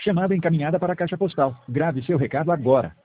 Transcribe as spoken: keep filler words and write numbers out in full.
Chamada encaminhada para a caixa postal. Grave seu recado agora.